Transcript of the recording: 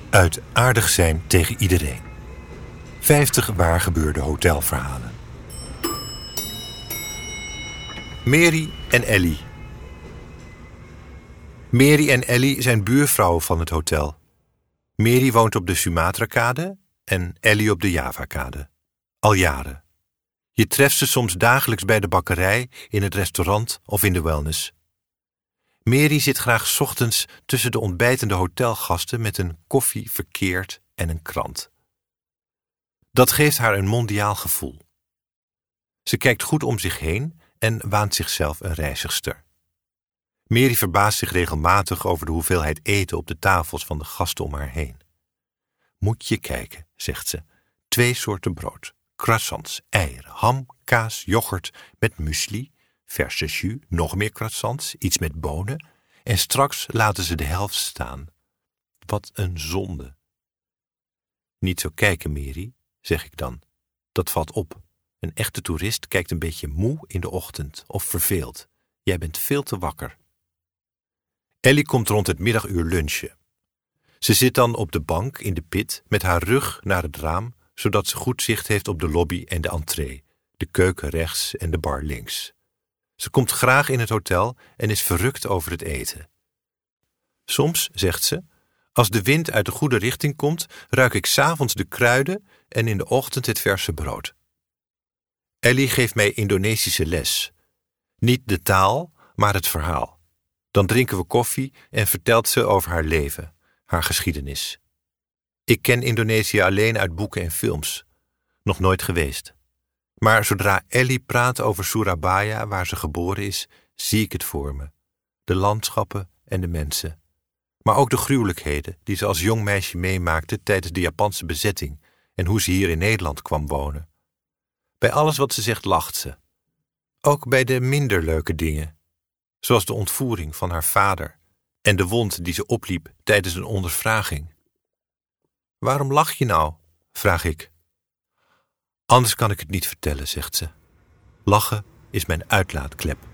Uit aardig zijn tegen iedereen. 50 waargebeurde hotelverhalen. Mary en Ellie. Mary en Ellie zijn buurvrouwen van het hotel. Mary woont op de Sumatra-kade en Ellie op de Java-kade. Al jaren. Je treft ze soms dagelijks bij de bakkerij, in het restaurant of in de wellness. Mary zit graag 's ochtends tussen de ontbijtende hotelgasten met een koffie verkeerd en een krant. Dat geeft haar een mondiaal gevoel. Ze kijkt goed om zich heen en waant zichzelf een reizigster. Mary verbaast zich regelmatig over de hoeveelheid eten op de tafels van de gasten om haar heen. Moet je kijken, zegt ze. 2 soorten brood, croissants, eieren, ham, kaas, yoghurt met muesli, verse jus, nog meer croissants, iets met bonen en straks laten ze de helft staan. Wat een zonde. Niet zo kijken, Mary, zeg ik dan. Dat valt op. Een echte toerist kijkt een beetje moe in de ochtend of verveeld. Jij bent veel te wakker. Ellie komt rond het middaguur lunchen. Ze zit dan op de bank in de pit met haar rug naar het raam, zodat ze goed zicht heeft op de lobby en de entree, de keuken rechts en de bar links. Ze komt graag in het hotel en is verrukt over het eten. Soms, zegt ze, als de wind uit de goede richting komt, ruik ik 's avonds de kruiden en in de ochtend het verse brood. Ellie geeft mij Indonesische les. Niet de taal, maar het verhaal. Dan drinken we koffie en vertelt ze over haar leven, haar geschiedenis. Ik ken Indonesië alleen uit boeken en films. Nog nooit geweest. Maar zodra Ellie praat over Surabaya, waar ze geboren is, zie ik het voor me. De landschappen en de mensen. Maar ook de gruwelijkheden die ze als jong meisje meemaakte tijdens de Japanse bezetting en hoe ze hier in Nederland kwam wonen. Bij alles wat ze zegt lacht ze. Ook bij de minder leuke dingen. Zoals de ontvoering van haar vader en de wond die ze opliep tijdens een ondervraging. Waarom lach je nou? Vraag ik. Anders kan ik het niet vertellen, zegt ze. Lachen is mijn uitlaatklep.